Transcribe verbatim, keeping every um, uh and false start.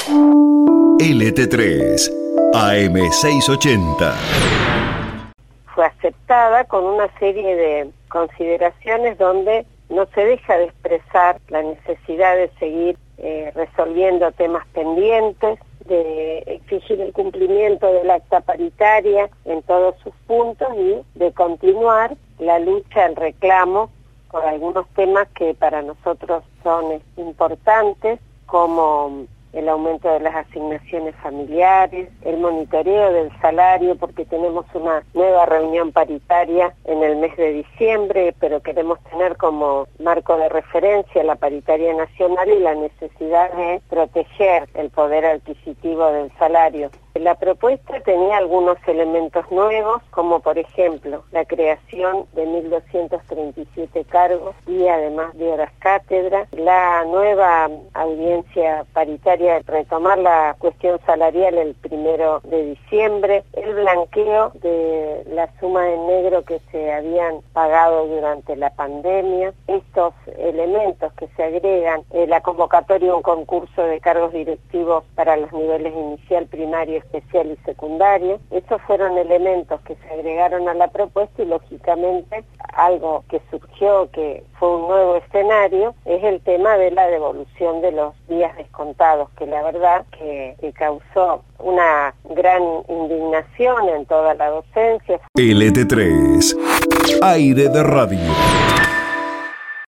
L T tres, A M seiscientos ochenta. Fue aceptada con una serie de consideraciones donde no se deja de expresar la necesidad de seguir eh, resolviendo temas pendientes, de exigir el cumplimiento del acta paritaria en todos sus puntos y de continuar la lucha, el reclamo por algunos temas que para nosotros son importantes, como el aumento de las asignaciones familiares, el monitoreo del salario, porque tenemos una nueva reunión paritaria en el mes de diciembre, pero queremos tener como marco de referencia la paritaria nacional y la necesidad de proteger el poder adquisitivo del salario. La propuesta tenía algunos elementos nuevos, como por ejemplo la creación de mil doscientos treinta y siete cargos y además de horas cátedra, la nueva audiencia paritaria, retomar la cuestión salarial el primero de diciembre, el blanqueo de la suma en negro que se habían pagado durante la pandemia, estos elementos que se agregan, eh, la convocatoria a un concurso de cargos directivos para los niveles inicial, primario, especial y secundario. Esos fueron elementos que se agregaron a la propuesta y lógicamente algo que surgió, que fue un nuevo escenario, es el tema de la devolución de los días descontados, que la verdad que, que causó una gran indignación en toda la docencia. L T tres, Aire de Radio.